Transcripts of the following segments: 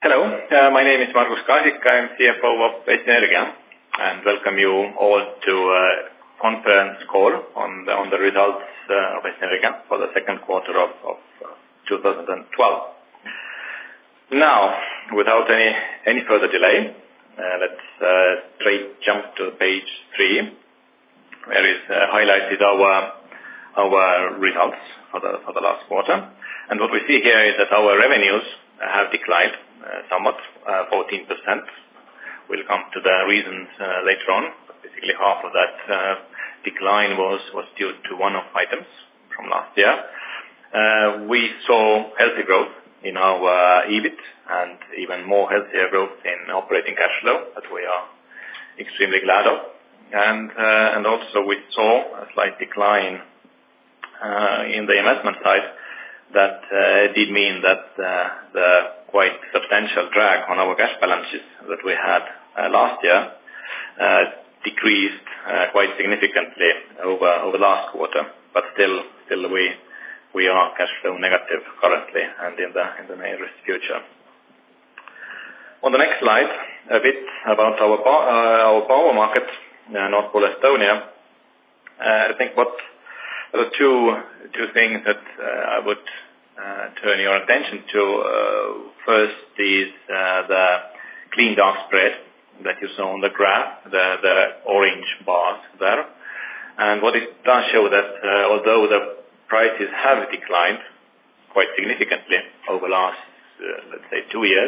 Hello, my name is Margus Kaasik. I am CFO of Eesti Energia, and welcome you all to a conference call on the results of Eesti Energia for the second quarter of 2012. Now, without any further delay, let's straight jump to page 3, where is highlighted our results for the last quarter. And what we see here is that our revenues have declined somewhat, 14%. We'll come to the reasons later on. But basically, half of that decline was due to one-off items from last year. We saw healthy growth in our EBIT and even more healthier growth in operating cash flow that we are extremely glad of. And also we saw a slight decline in the investment side. That did mean that the quite substantial drag on our cash balances that we had last year decreased quite significantly over last quarter. But still we are cash flow negative currently and in the nearest future. On the next slide, a bit about our power market, Nord Pool Estonia. I think there are two things that I would turn your attention to. First is the clean dark spread that you saw on the graph, the orange bars there. And what it does show that although the prices have declined quite significantly over last, let's say, 2 years,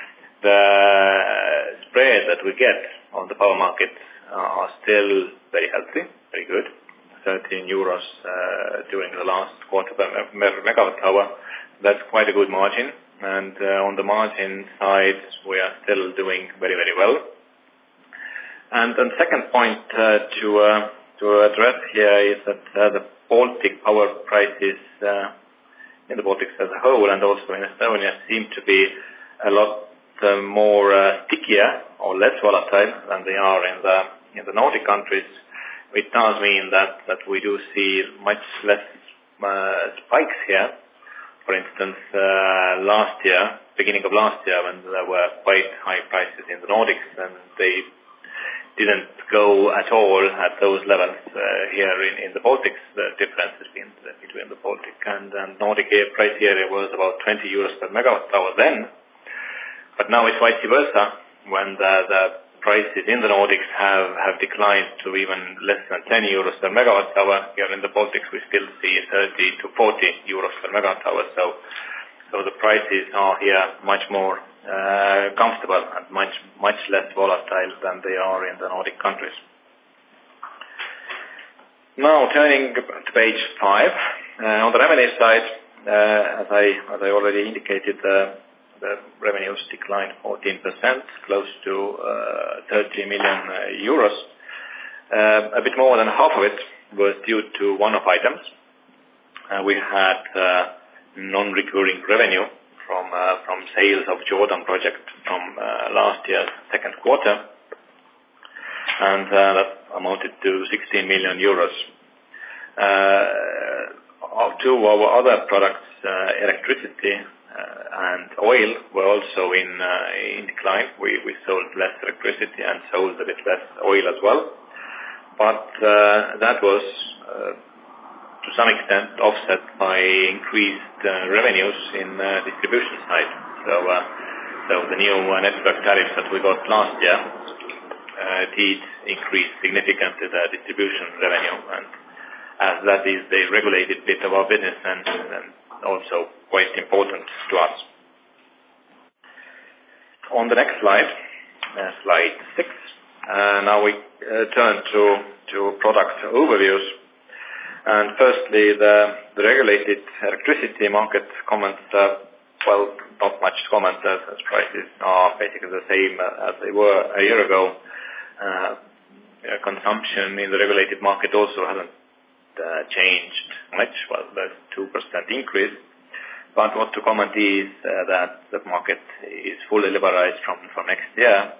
the spread that we get on the power market are still very healthy, very good. 13 euros during the last quarter per megawatt hour. That's quite a good margin. And on the margin side, we are still doing very, very well. And the second point to address here is that the Baltic power prices in the Baltics as a whole and also in Estonia seem to be a lot more stickier or less volatile than they are in the Nordic countries. It does mean that we do see much less spikes here. For instance, last year, beginning of last year, when there were quite high prices in the Nordics, and they didn't go at all at those levels here in the Baltics. The difference between the Baltic and Nordic price area was about 20 euros per megawatt hour then. But now it's vice versa, when the prices in the Nordics have declined to even less than 10 euros per megawatt hour. Here in the Baltics, we still see 30 to 40 euros per megawatt hour. So the prices are here much more comfortable and much less volatile than they are in the Nordic countries. Now turning to page 5, on the revenue side, as I already indicated, the revenues declined 14%, close to 30 million euros. A bit more than half of it was due to one-off items. We had non-recurring revenue from sales of Jordan project from last year's second quarter, and that amounted to 16 million euros. Two of our other products, electricity and oil, were also in decline. We sold less electricity and sold a bit less oil as well. But that was to some extent offset by increased revenues in distribution side. So the new network tariffs that we got last year did increase significantly the distribution revenue, and as that is the regulated bit of our business and also quite important to us. On the next slide, slide 6, now we turn to product overviews. And firstly, the regulated electricity market comments, well, not much comments as prices are basically the same as they were a year ago. Consumption in the regulated market also hasn't changed much. Well, there's 2% increase. But what to comment is that the market is fully liberalized from next year.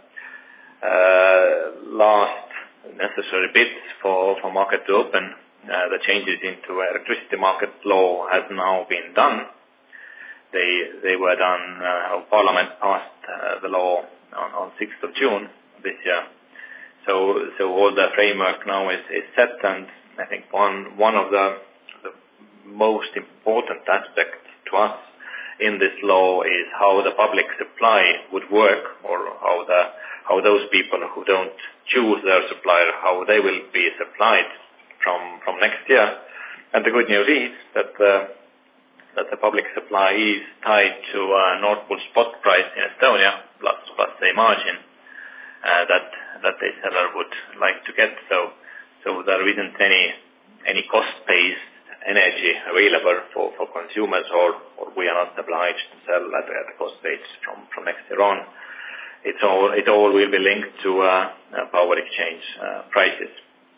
Last necessary bits for market to open, the changes into electricity market law has now been done. they were done. Parliament passed the law on 6th of June this year. So all the framework now is set, and I think one of the most important aspects to us in this law is how the public supply would work, or how those people who don't choose their supplier, how they will be supplied from next year. And the good news is that the public supply is tied to Nord Pool spot price in Estonia plus a margin that the seller would like to get. So there isn't any cost-based energy available for consumers, or we are not obliged to sell at the cost base from next year on. It all will be linked to power exchange prices.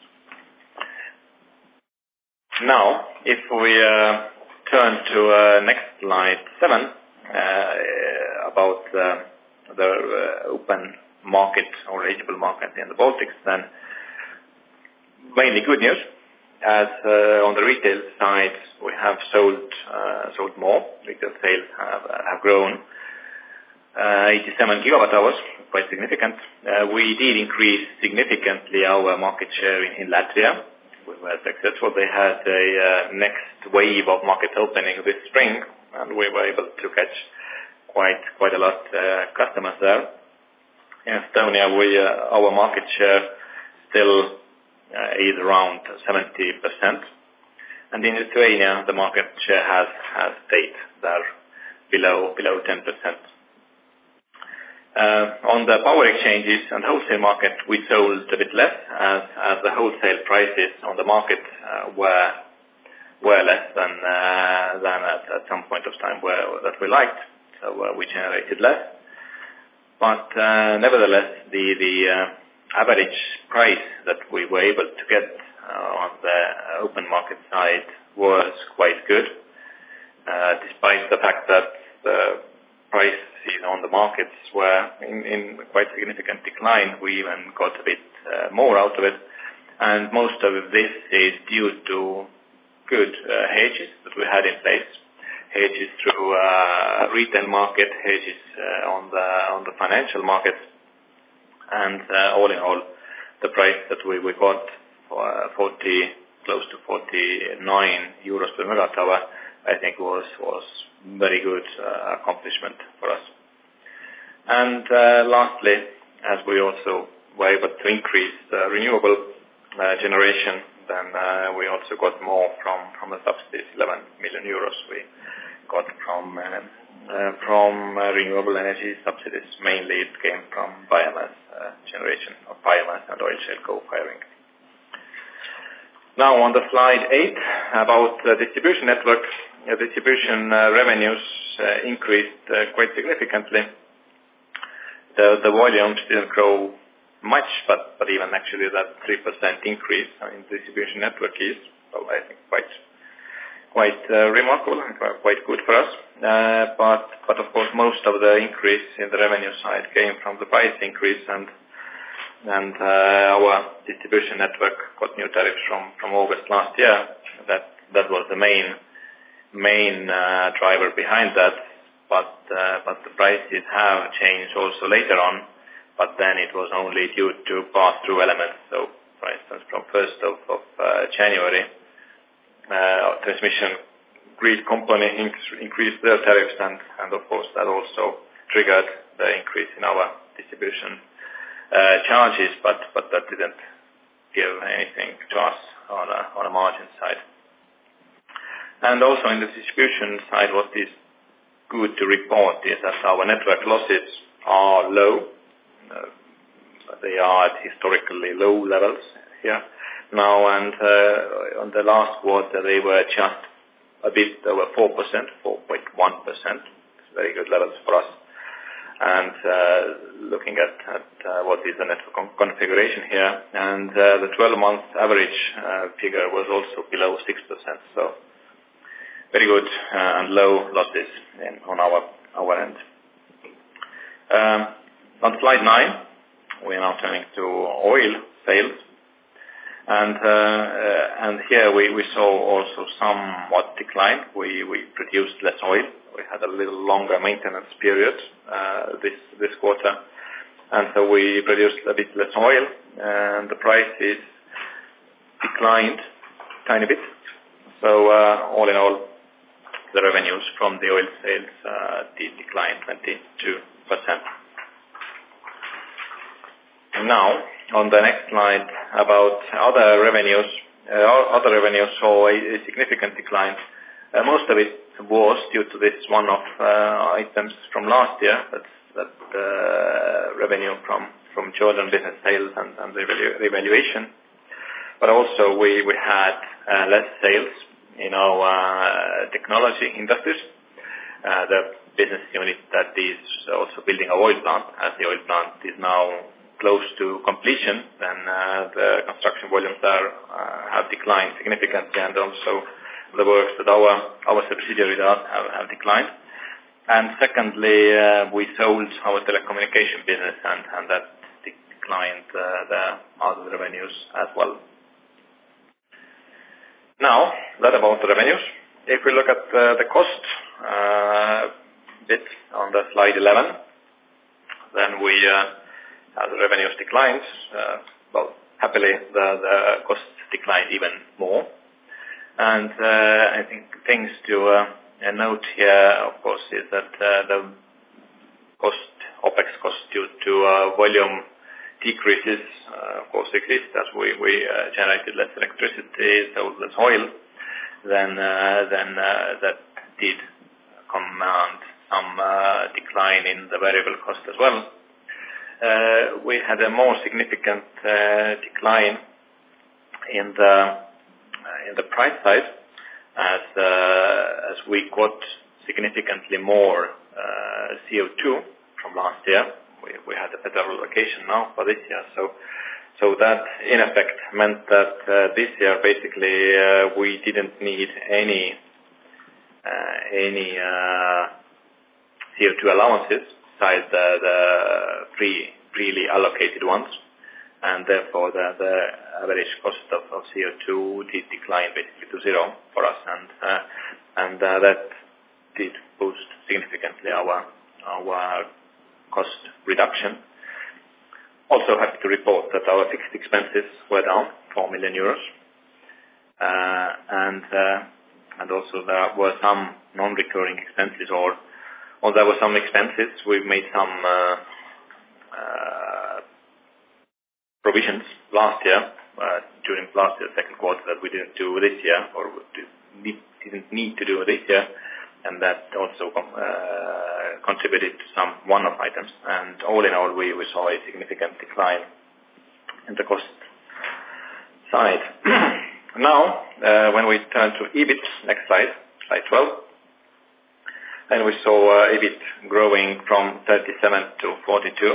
Now, if we turn to next slide 7 about the open market or eligible market in the Baltics, then mainly good news. As on the retail side, we have sold more. Retail sales have grown 87 gigawatt hours, quite significant. We did increase significantly our market share in Latvia. We were successful. They had a next wave of market opening this spring, and we were able to catch quite a lot customers there. In Estonia, our market share still is around 70%, and in Lithuania the market share has stayed there below 10%. On the power exchanges and wholesale market, we sold a bit less as the wholesale prices on the market were less than at some point of time that we liked, so we generated less. But nevertheless, the average price that we were able to get on the open market side was quite good, despite the fact that the prices on the markets were in quite significant decline. We even got a bit more out of it, and most of this is due to good hedges that we had in place. Hedges through retail market, hedges on the financial market, and all in all, the price that we got for close to 49 euros per megawatt hour, I think was very good accomplishment for us. And lastly, as we also were able to increase the renewable generation, then we also got more from the subsidies. 11 million euros we got from renewable energy subsidies. Mainly it came from biomass generation of biomass and oil shale co-firing. Now on the slide 8 about the distribution network. Distribution revenues increased quite significantly. The volumes didn't grow much, but even actually that 3% increase in distribution network is, well, I think quite remarkable and quite good for us. But of course most of the increase in the revenue side came from the price increase, and our distribution network got new tariffs from August last year. That was the main driver behind that. But the prices have changed also later on, but then it was only due to pass-through elements. So, for instance, from 1st of January, our transmission grid company increased their tariffs, and of course that also triggered the increase in our distribution charges, but that didn't give anything to us on a margin side. And also in the distribution side, what is good to report is that our network losses are low. They are at historically low levels here now, and on the last quarter they were just a bit over 4%, 4.1%. It's very good levels for us. And looking at what is the network configuration here, and the 12-month average figure was also below 6%. So very good and low losses on our end. On slide 9, we are now turning to oil sales. And here we saw also somewhat decline. We produced less oil. We had a little longer maintenance period this quarter, and so we produced a bit less oil, and the prices declined tiny bit. So all in all, the revenues from the oil sales did decline 22%. Now, on the next slide, about other revenues. Other revenues saw a significant decline. Most of it was due to this one-off items from last year. That's revenue from Jordan business sales and the revaluation. But also we had less sales in our technology industries. The business unit that is also building a oil plant, as the oil plant is now close to completion, then the construction volumes there have declined significantly, and also the works that our subsidiaries have declined. And secondly, we sold our telecommunication business, and that declined the other revenues as well. Now, that about the revenues. If we look at the cost bit on the slide 11, then we as the revenues declined, happily the costs declined even more. And I think things to note here, of course, is that the OPEX cost due to volume decreases, of course, exist as we generated less electricity, sold less oil. Then that did command some decline in the variable cost as well. We had a more significant decline in the price side as we got significantly more CO2 from last year. We had a better allocation now for this year, so that in effect meant that this year basically we didn't need any CO2 allowances besides the freely allocated ones, and therefore the average cost of CO2 did decline basically to zero for us, and that did boost significantly our cost reduction. Also happy to report that our fixed expenses were down 4 million euros, and also there were some non-recurring expenses, or there were some expenses. We've made some provisions last year, during last year's second quarter, that we didn't do this year, or didn't need to do this year, and that also contributed to some one-off items. And all in all, we saw a significant decline in the cost side. Now, when we turn to EBIT, next slide 12, and we saw EBIT growing from 37 to 42,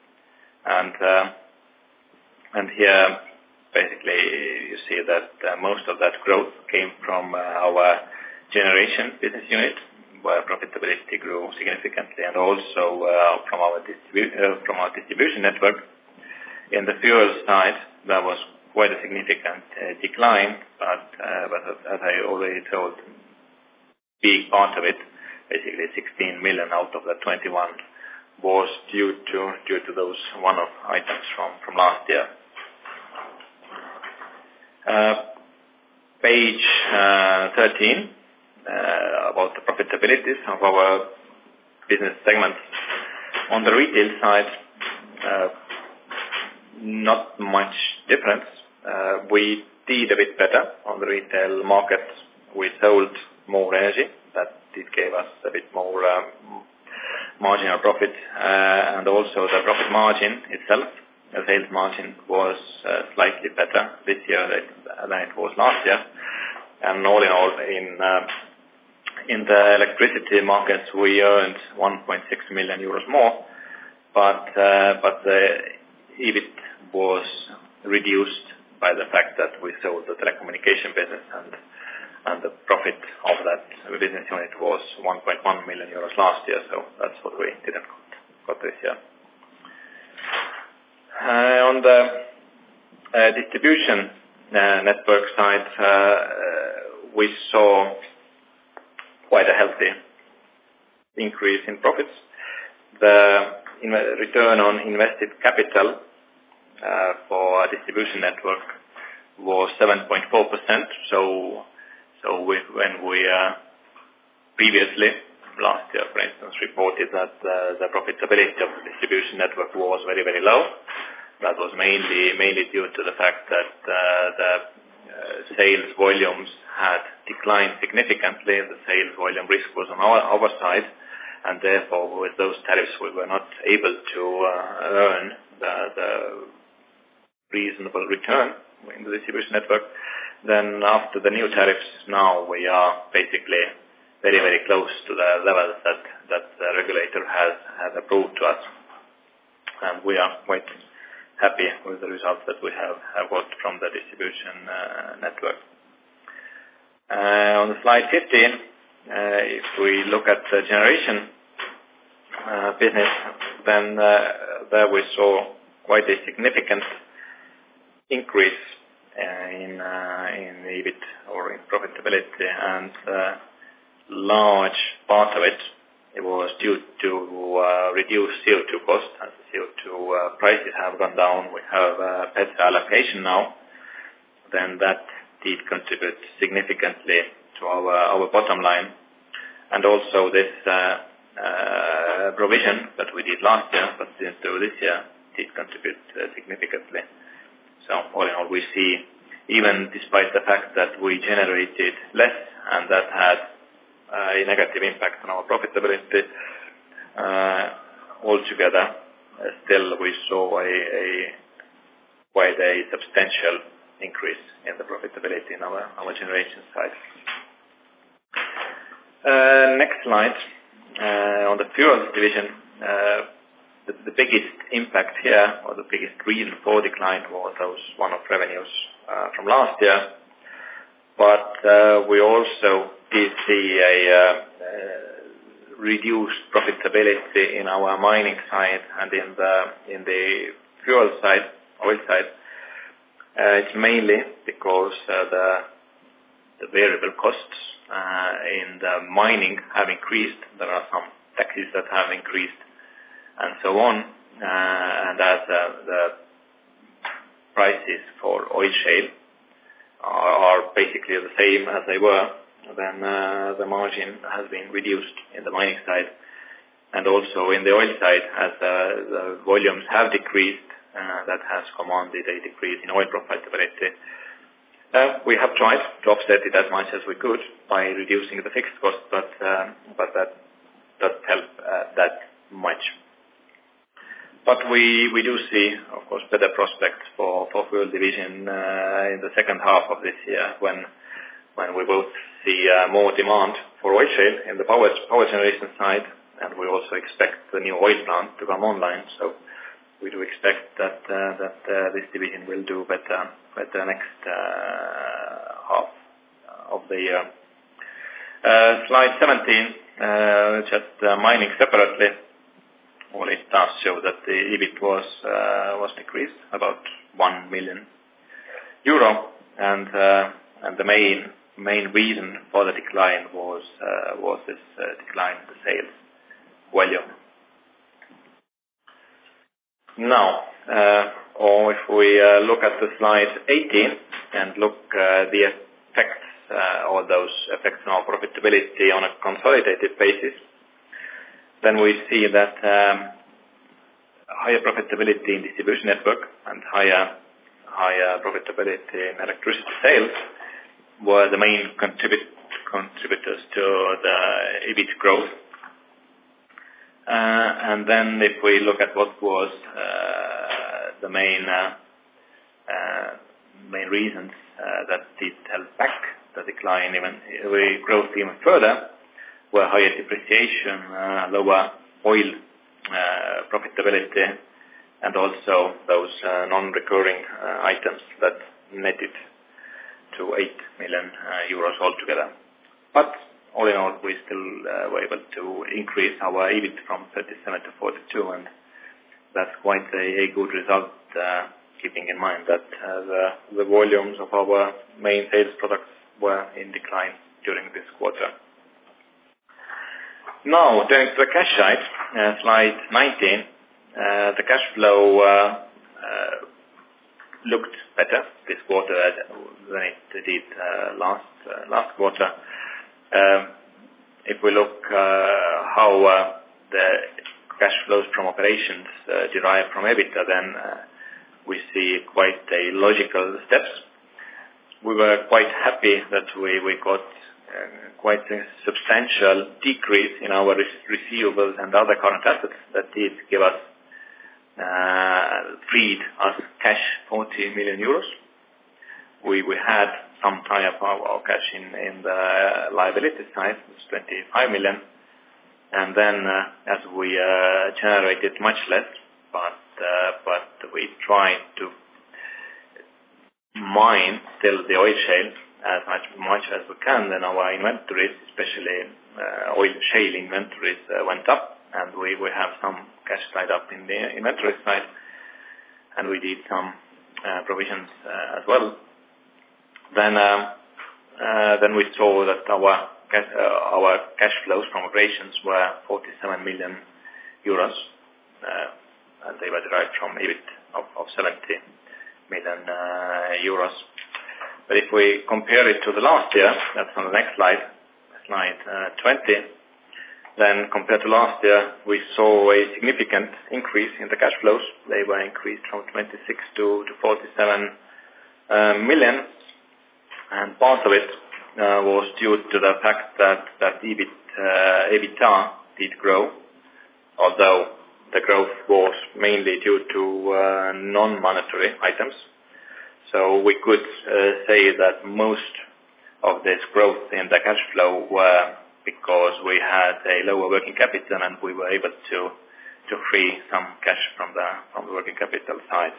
and here basically you see that most of that growth came from our generation business unit, where profitability grew significantly, and also from our distribution network. In the fuel side, there was quite a significant decline, but as I already told, big part of it, basically 16 million out of the 21, was due to those one-off items from last year. Page 13, about the profitabilities of our business segments. On the retail side, not much difference. We did a bit better on the retail market. We sold more energy. That did give us a bit more marginal profit, and also the profit margin itself, the sales margin, was slightly better this year than it was last year. And all in all, in the electricity markets, we earned 1.6 million euros more, but the EBIT was reduced by the fact that we sold the telecommunication business, and the profit of that business unit was 1.1 million euros last year, so that's what we didn't got this year. On the distribution network side, we saw quite a healthy increase in profits. The return on invested capital for distribution network was 7.4%. So when we previously, last year, for instance, reported that the profitability of the distribution network was very, very low, that was mainly due to the fact that the sales volumes had declined significantly. The sales volume risk was on our side, and therefore with those tariffs we were not able to earn the reasonable return in the distribution network. Then after the new tariffs, now we are basically very, very close to the levels that the regulator has approved to us, and we are quite happy with the results that we have got from the distribution network. On the slide 15, if we look at the generation business, then there we saw quite a significant increase in EBIT or in profitability, and large part of it was due to reduced CO2 cost. As the CO2 prices have gone down, we have better allocation now. Then that did contribute significantly to our bottom line. And also this provision that we did last year, but didn't do this year, did contribute significantly. So all in all, we see, even despite the fact that we generated less and that had a negative impact on our profitability, altogether, still we saw quite a substantial increase in the profitability in our generation side. Next slide, on the fuels division, the biggest impact here, or the biggest reason for decline, was those one-off revenues from last year. But we also did see a reduced profitability in our mining side and in the fuel side, oil side. It's mainly because the variable costs in the mining have increased. There are some taxes that have increased, and so on. And as the prices for oil shale are basically the same as they were, then the margin has been reduced in the mining side. And also in the oil side, as the volumes have decreased, that has commanded a decrease in oil profitability. We have tried to offset it as much as we could by reducing the fixed cost, but that doesn't help that much. But we do see, of course, better prospects for fuel division in the second half of this year, when we both see more demand for oil shale in the power generation side, and we also expect the new oil plant to come online. So we do expect that this division will do better next half of the year. Slide 17, just mining separately. Well, it does show that the EBIT was decreased about 1 million euro, and the main reason for the decline was this decline in the sales volume. Now, or if we look at the slide 18 and look the effects, or those effects on our profitability on a consolidated basis, then we see that higher profitability in distribution network and higher profitability in electricity sales were the main contributors to the EBIT growth. And then if we look at what was the main reasons that did help back the decline, growth even further, were higher depreciation, lower oil profitability, and also those non-recurring items that netted to 8 million euros altogether. But all in all, we still were able to increase our EBIT from 37 to 42, and that's quite a good result keeping in mind that the volumes of our main sales products were in decline during this quarter. Now, turning to the cash side, slide 19, the cash flow looked better this quarter than it did last quarter. If we look how the cash flows from operations derived from EBITDA, then we see quite a logical steps. We were quite happy that we got quite a substantial decrease in our receivables and other current assets that did give us freed us cash 40 million euros. We had some tie-up of our cash in the liability side, it's 25 million. And then as we generated much less, but we tried to mine still the oil shale as much as we can, then our inventories, especially oil shale inventories, went up, and we have some cash tied up in the inventory side, and we did some provisions as well. Then we saw that our cash flows from operations were 47 million euros, and they were derived from EBIT of 70 million euros. But if we compare it to the last year, that's on the next slide 20, then compared to last year, we saw a significant increase in the cash flows. They were increased from 26 to 47 million, and part of it was due to the fact that EBITDA did grow, although the growth was mainly due to non-monetary items. So we could say that most of this growth in the cash flow were because we had a lower working capital, and we were able to free some cash from the working capital side.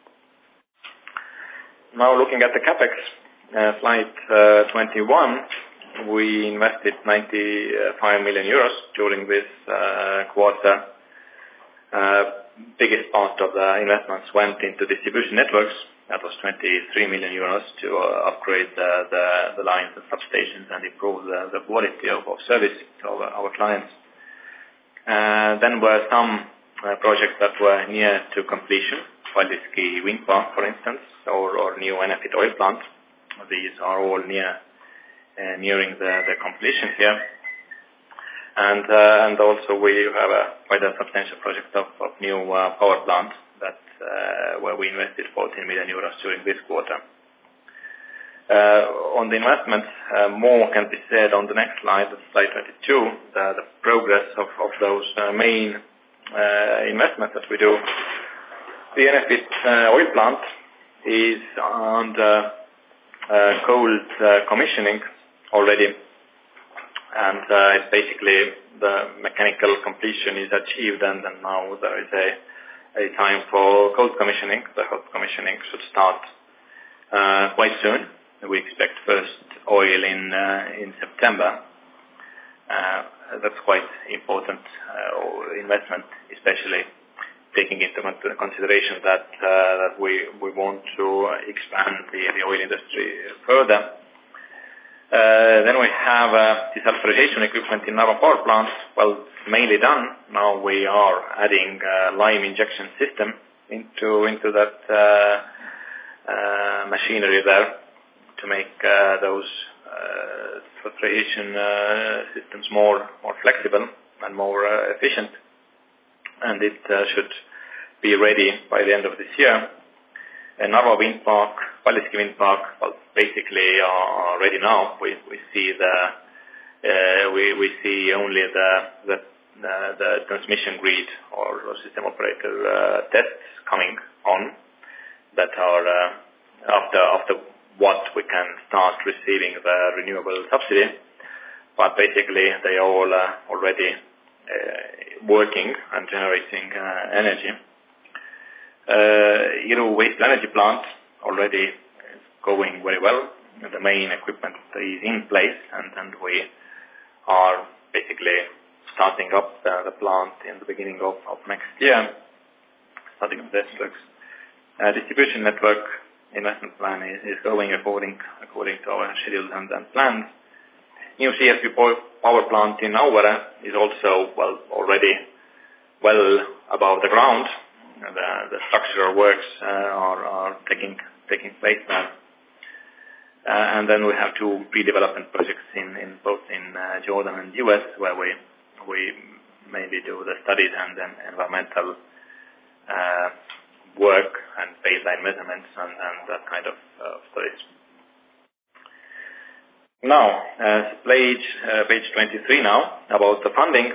Now looking at the CapEx, slide 21, we invested 95 million euros during this quarter. Biggest part of the investments went into distribution networks. That was 23 million euros to upgrade the lines and substations and improve the quality of service to our clients. Then were some projects that were near to completion, Paldiski Wind Park, for instance, or new Enefit oil plant. These are all nearing the completion here. And also we have quite a substantial project of new power plant that where we invested 14 million euros during this quarter. On the investments, more can be said on the next slide 22, the progress of those main investments that we do. The Enefit oil plant is under cold commissioning already, and basically the mechanical completion is achieved, and now there is a time for cold commissioning. The cold commissioning should start quite soon. We expect first oil in September. That's quite important investment, especially taking into consideration that we want to expand the oil industry further. Then we have desulfurization equipment in our power plants. Well, it's mainly done. Now we are adding lime injection system into that machinery there to make those filtration systems more flexible and more efficient. And it should be ready by the end of this year. Narva wind park, Paldiski wind park, well, basically are ready now. We see we see only the transmission grid or system operator tests coming on that are after what we can start receiving the renewable subsidy. But basically they all already working and generating energy. Waste energy plant already is going very well. The main equipment is in place, and we are basically starting up the plant in the beginning of next year, starting up test works. Distribution network investment plan is going according to our schedules and plans. New CSP power plant in Auvere is also already well above the ground. The structural works are taking place now. And then we have two pre-development projects in both Jordan and US, where we mainly do the studies and then environmental work and baseline measurements and that kind of studies. Now, page 23 now, about the funding.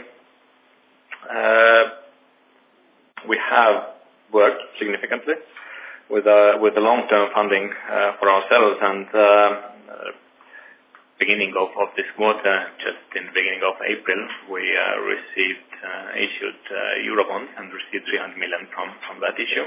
We have worked significantly with the long-term funding for ourselves, and beginning of this quarter, just in the beginning of April, we issued Eurobonds and received 300 million from that issue.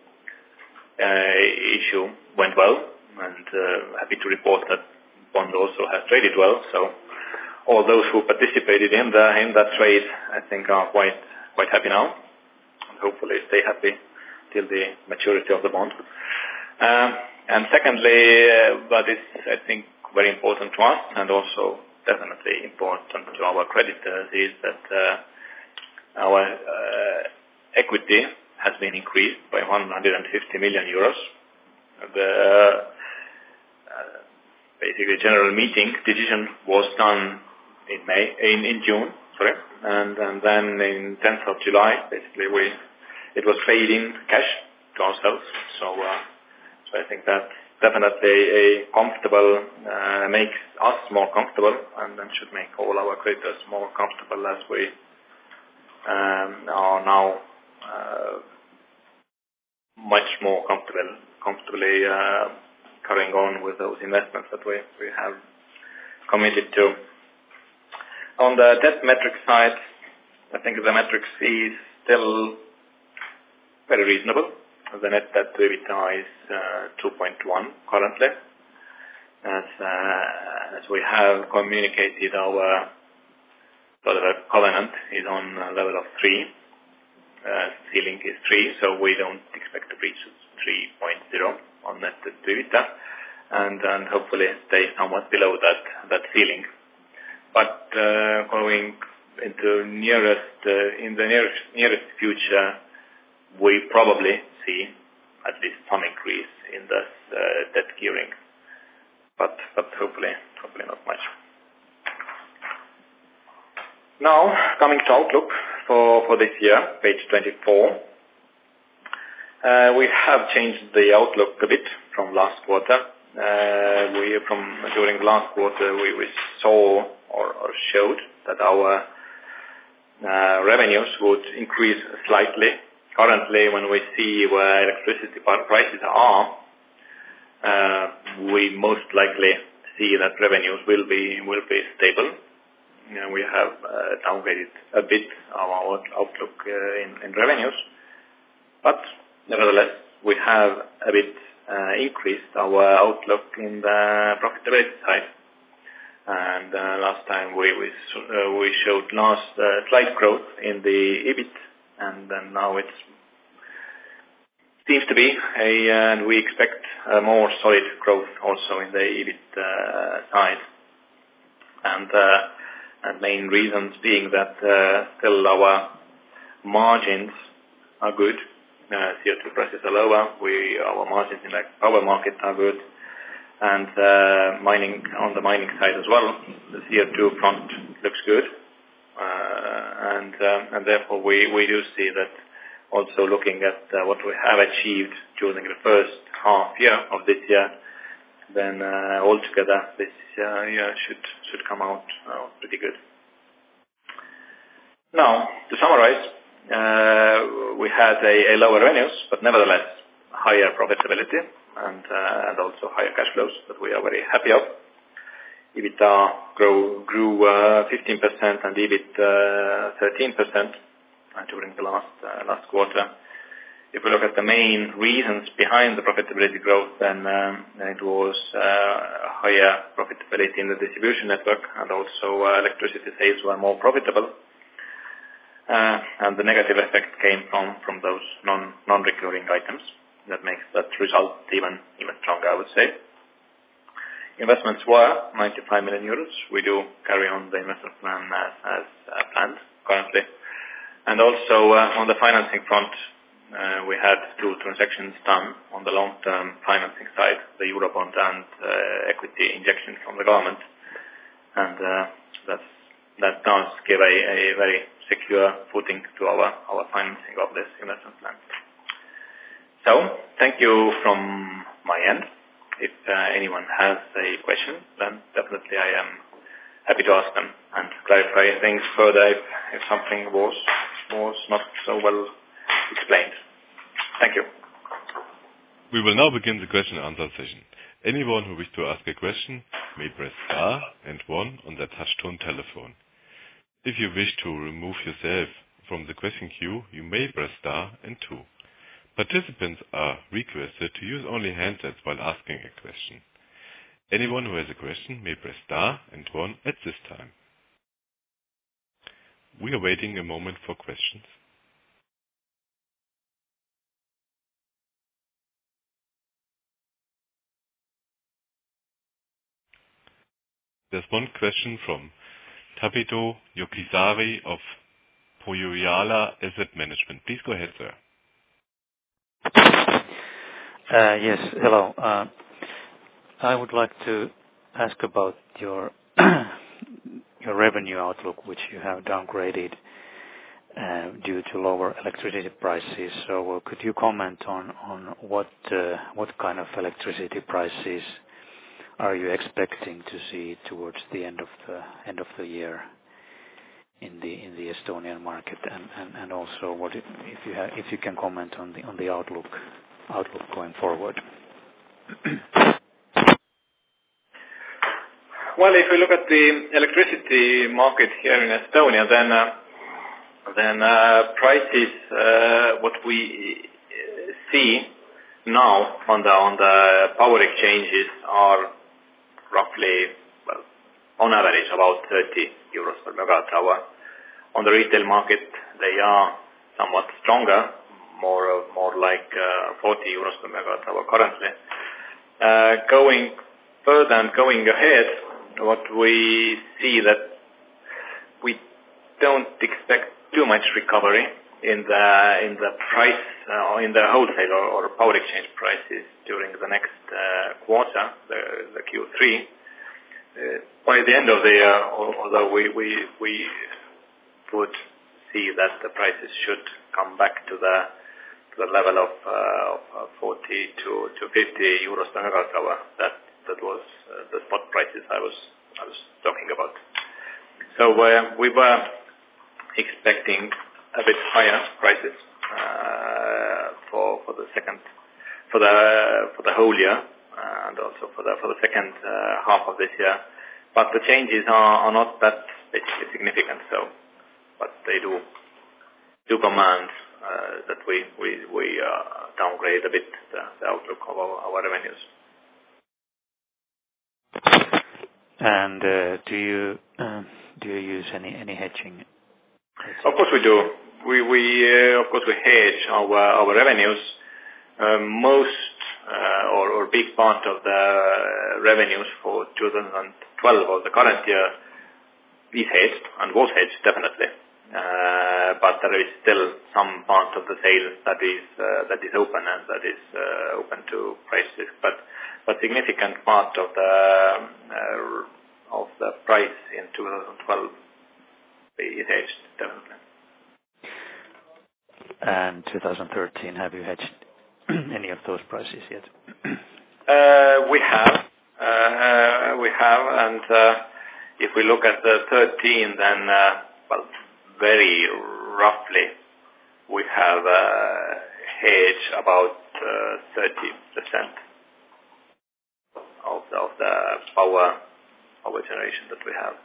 Issue went well, and happy to report that bond also has traded well. So all those who participated in that trade, I think, are quite happy now, and hopefully stay happy till the maturity of the bond. And secondly, but it's, I think, very important to us, and also definitely important to our creditors, is that our equity has been increased by 150 million euros. The basically general meeting decision was done in June, and then in 10th of July, basically it was paid in cash to ourselves. So I think that's definitely a comfortable, makes us more comfortable, and then should make all our creditors more comfortable, as we are now much more comfortably carrying on with those investments that we have committed to. On the debt metric side, I think the metrics is still very reasonable. The net debt to EBITDA is 2.1 currently. As we have communicated, our covenant is on a level of 3. Ceiling is 3, so we don't expect to reach 3.0 on net debt to EBITDA, and hopefully stay somewhat below that ceiling. But going into in the nearest future, we probably see at least some increase in this debt gearing, but hopefully not much. Now, coming to outlook for this year, page 24. We have changed the outlook a bit from last quarter. During the last quarter, we saw or showed that our revenues would increase slightly. Currently, when we see where electricity prices are, we most likely see that revenues will be stable. We have downgraded a bit our outlook in revenues, but nevertheless, we have a bit increased our outlook in the profitability side. And last time we showed slight growth in the EBIT, and then now it seems to be and we expect a more solid growth also in the EBIT side. And main reasons being that still our margins are good. CO2 prices are lower. Our margins in the power market are good, and on the mining side as well, the CO2 front looks good, and therefore we do see that. Also looking at what we have achieved during the first half year of this year, then altogether this year should come out pretty good. Now, to summarize, we had a lower revenues, but nevertheless higher profitability and also higher cash flows that we are very happy of. EBITDA grew 15% and EBIT 13% during the last quarter. If we look at the main reasons behind the profitability growth, then it was higher profitability in the distribution network, and also electricity sales were more profitable. And the negative effect came from those non-recurring items. that makes that result even stronger, I would say. Investments were 95 million euros. We do carry on the investment plan as planned currently. And also on the financing front, we had 2 transactions done on the long-term financing side, the Eurobond and equity injection from the government. And that does give a very secure footing to our financing of this investment plan. So thank you from my end. If anyone has a question, then definitely I am happy to ask them and clarify things further if something was not so well explained. Thank you. We will now begin the question and answer session. Anyone who wishes to ask a question may press star and 1 on their touch-tone telephone. If you wish to remove yourself from the question queue, you may press star and 2. Participants are requested to use only handsets while asking a question. Anyone who has a question may press star and 1 at this time. We are waiting a moment for questions. There's one question from Tabito Yokizari of Poyala Asset Management. Please go ahead, sir. Yes, hello. I would like to ask about your revenue outlook, which you have downgraded due to lower electricity prices. So could you comment on what kind of electricity prices are you expecting to see towards the end of the year in the Estonian market, and also what if you can comment on the outlook going forward. Well, if we look at the electricity market here in Estonia, then prices what we see now on the power exchanges are roughly, well, on average about 30 euros per megawatt hour. On the retail market, they are somewhat stronger, more like 40 euros per megawatt hour currently. Going further and going ahead, what we see that we don't expect too much recovery in the price or in the wholesale or power exchange prices during the next quarter, the Q3. By the end of the year, although we would see that the prices should come back to the level of 40 to 50 euros per megawatt hour. That was the spot prices I was talking about. So we were expecting a bit higher prices for the whole year and also for the second half of this year. But the changes are not that significant. So, but they do command that we downgrade a bit the outlook of our revenues. And do you use any hedging? Of course we do. Of course we hedge our revenues. Most or big part of the revenues for 2012 or the current year is hedged and was hedged definitely. But there is still some part of the sales that is open and that is open to price risk. But significant part of the price in 2012 is hedged definitely. And 2013, have you hedged any of those prices yet? We have, and if we look at the 13, then well, very roughly, we have hedged about 30% of the power generation that we have.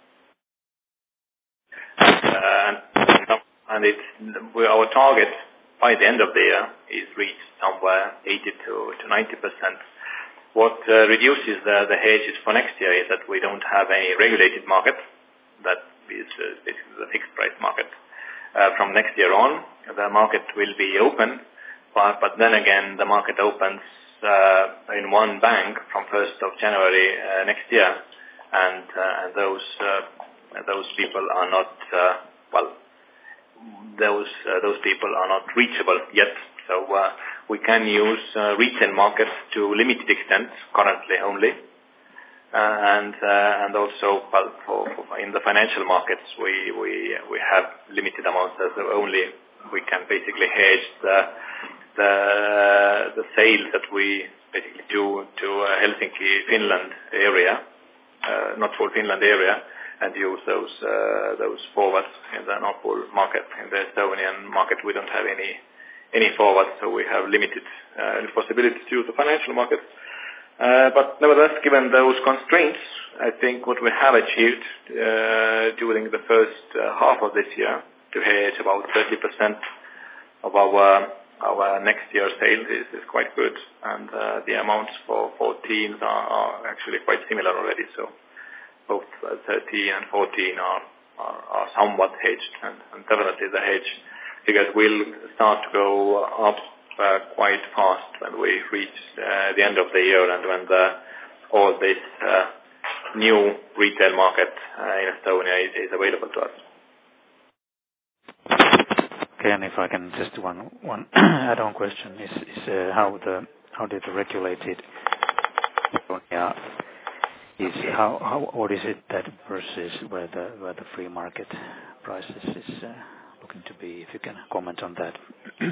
And our target by the end of the year is reached somewhere 80 to 90%. What reduces the hedges for next year is that we don't have any regulated market. That is basically the fixed price market. From next year on, the market will be open But then again, the market opens in one bank from 1st of January next year, and those people are not those people are not reachable yet. So we can use retail markets to limited extent currently only, and also for in the financial markets we have limited amounts as only we can basically hedge the sales that we basically do to Helsinki, Finland area, not for Finland area, and use those forwards in the Nord Pool market. In the Estonian market, we don't have any forwards, so we have limited possibility to use the financial market. But nevertheless, given those constraints, I think what we have achieved during the first half of this year to hedge about 30% of our next year's sales is quite good, and the amounts for 14 are actually quite similar already. So both 13 and 14 are somewhat hedged, and definitely the hedge figures will start to go up quite fast when we reach the end of the year and when all this new retail market in Estonia is available to us. Okay, and if I can just one add-on question is how did the regulated Estonia is what is it that versus where the free market prices is looking to be? If you can comment on that.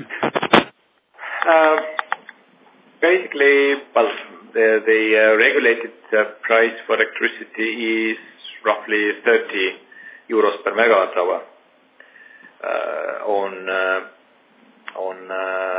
Basically, well, the regulated price for electricity is roughly 30 euros per megawatt hour. On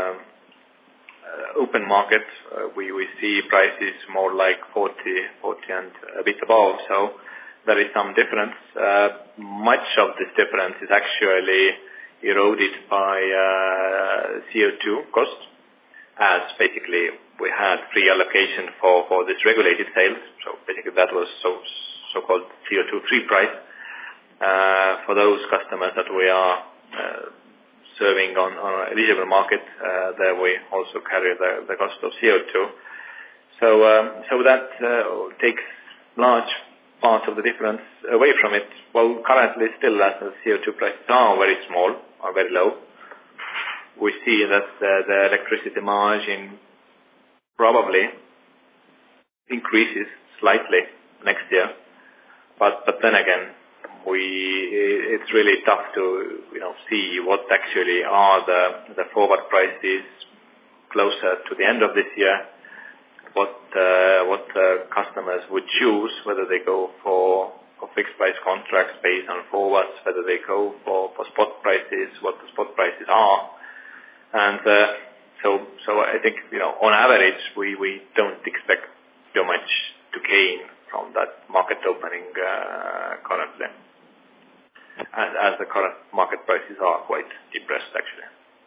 open market, we see prices more like 40 and a bit above. So there is some difference. Much of this difference is actually eroded by CO2 cost, as basically we had free allocation for this regulated sales. So basically that was so-called CO2 free price for those customers that we are serving on an eligible market. There we also carry the cost of CO2. So that takes large part of the difference away from it. Well, currently still as the CO2 prices are very small or very low, we see that the electricity margin probably increases slightly next year. But then again, it's really tough to see what actually are the forward prices closer to the end of this year, what customers would choose, whether they go for fixed price contracts based on forwards, whether they go for spot prices, what the spot prices are. And so I think on average we don't expect too much to gain from that market opening currently, as the current market prices are quite depressed actually.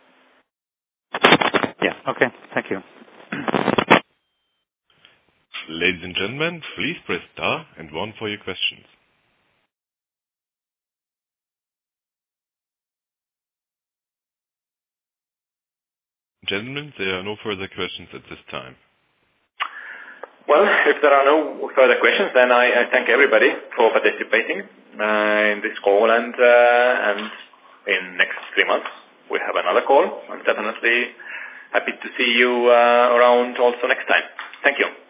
Yeah, okay, thank you. Ladies and gentlemen, please press star and 1 for your questions. Gentlemen, there are no further questions at this time. Well, if there are no further questions, then I thank everybody for participating in this call, and in next 3 months we have another call. I'm definitely happy to see you around also next time. Thank you.